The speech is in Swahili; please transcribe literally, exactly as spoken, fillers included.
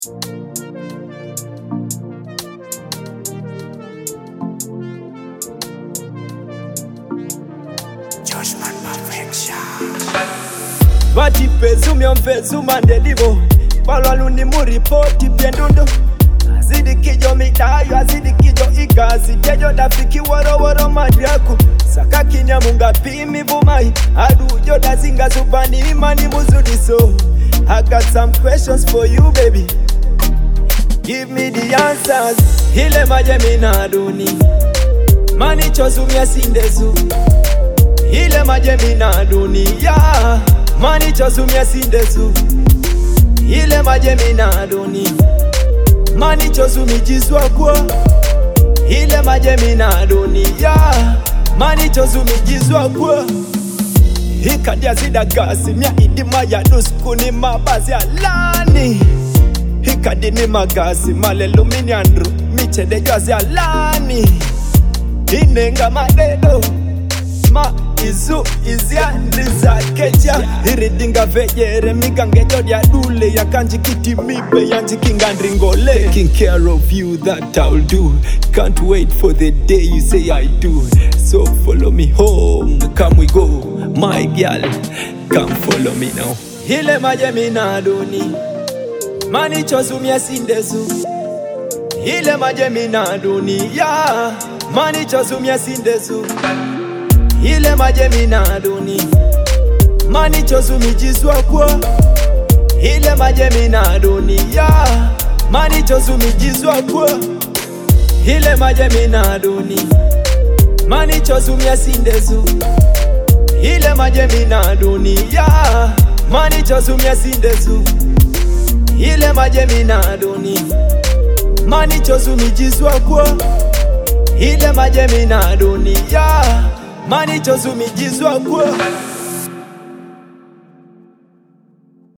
Judgment perfection. Vati pezu myomfezu mandelivo Palwaluni muripoti piendundo Azidi kijo mitayo, azidi kijo ikazi Kejo dafiki woro woro madriaku Saka kinyamunga pimi vumai Adu joda zinga zubani imani muzudiso I got some questions for you baby Give me the answers Hile maje minaduni Mani chozumia sindezu Hile maje minaduni yeah. Mani chozumia sindezu Hile maje minaduni Mani chozumi jizwa kwa Hile maje minaduni yeah. Mani chozumi jizwa kwa Hikadi ya zida gasi Mia idima ya nuskuni mabazi ya lani Hikadi ni magasi Malelu mini andru Michede jazi ya lani Inenga madedo Ma izu izia ndiza keja Iridinga vejere migange jodia dule Ya kanji kiti mibe yanji kingandringole Taking care of you that I'll do Can't wait for the day you say I do So follow me home, come we go My girl, come follow me now Hile maje minaduni Mani chozumia sindezu Hile maje minaduni yeah. Mani chozumia sindezu Hile maje minaduni Mani chozumi jizwa kwa Hile maje minaduni yeah. Mani chozumi jizwa kwa Hile maje minaduni Mani chozumia sindezu Hile maje minaduni yeah. Mani chozumia sindezu Hile maje minaduni Mani chozumi jizwa kwa Hile maje minaduni yeah. Mani chozumi jizwa kwa